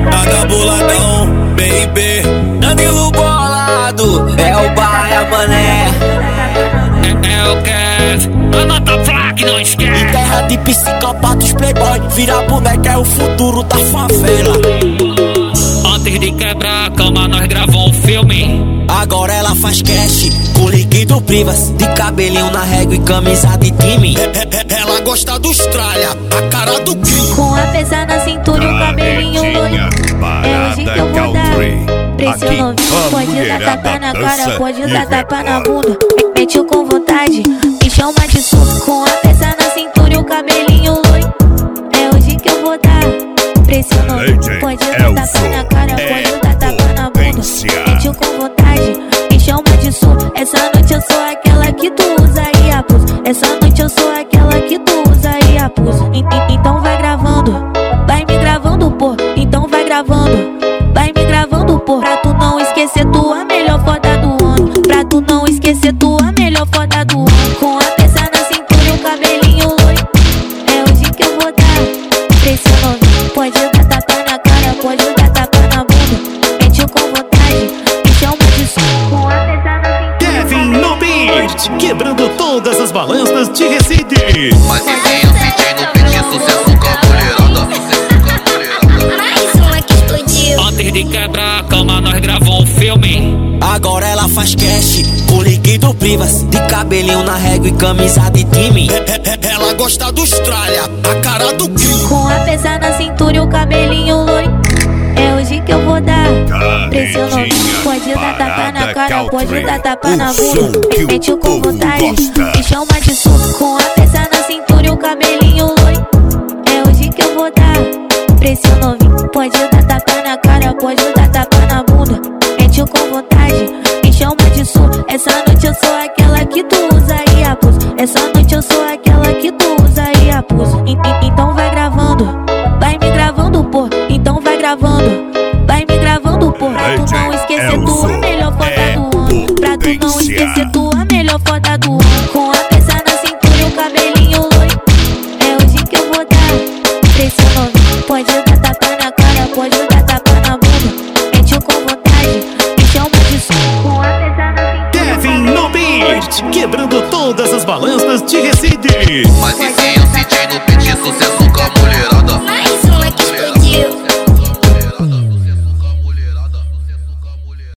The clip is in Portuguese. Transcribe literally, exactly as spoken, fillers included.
Paga boladão, baby. Danilo bolado, é o Baia Mané. É, é o Kev, anota a placa e não esquece. Em terra de psicopatas playboy, vira boneca é o futuro da favela. Antes de quebrar a cama nós gravamos um filme. Agora ela faz cash com líquido Privas, de cabelinho na régua e camisa de time. Ela gosta do Austrália, a cara do crime. Com a peça na cintura e o cabelinho loiro. É hoje que eu vou dar pra esse novinho. Pode dar tapa na cara, pode dar tapa na bunda. Mete com vontade, me chama de surdo. Com a peça na cintura e o cabelinho loiro. É hoje que eu vou dar pra esse novinho. Pode dar tapa na cara, pode dar tapa na bunda. Mete com vontade, me chama de surdo. Essa noite eu sou aquela que tu usa e abusa. Essa noite eu sou aquela que tu usa e abusa. Então vai gravando, vai me gravando, pô. Então vai gravando, vai me gravando, pô. Pra tu não esquecer tua melhor foda do ano. Pra tu não esquecer tua melhor foda do ano. Com a peça na cintura e o cabelinho loiro. É hoje que eu vou dar pra esse novinho. Pode dar tapa na cara, pode dar tapa na bunda. Mete com vontade, me chama de som. Com a peça na cintura. Kevin no beat, quebrando todas as balanças de Recife. Mas enfim, eu senti no beat sucesso com a mulherada. Mais uma que explodiu. Antes de quebrar a cama nós gravamos um filme. Agora ela faz cash com líquido Privas, de cabelinho na régua e camisa de time. Ela gosta do Austrália, a cara do crime. Com a peça na cintura e o cabelinho loiro. É hoje que eu vou dar pra esse novinho. Pode dar tapa na cara, pode dar tapa na bunda. Mete com vontade, me chama de surdo. Com a peça na cintura e o cabelinho loiro. É hoje que eu vou dar pra esse novinho. Pode dar tapa na cara, pode dar tapa na bunda. Mete com vontade, me chama de surdo. Essa noite eu sou aquela que tu usa e abusa. Essa noite eu sou aquela que tu usa e abusa. Então vai gravando, vai me gravando, pô. Então vai gravando, vai me gravando, pô. Pra tu não esquecer tua melhor foda do ano. Pra tu não esquecer tua melhor foda do ano. Com a peça na cintura e o cabelinho loiro. É hoje que eu vou dar pra esse novinho. Pode dar tapa na cara, pode dar tapa na bunda. Mete com vontade, me chama de som. Com a peça na cintura. Kevin no beat, quebrando todas as balanças de Recife. Mas enfim, eu senti no beat sucesso com a mulherada.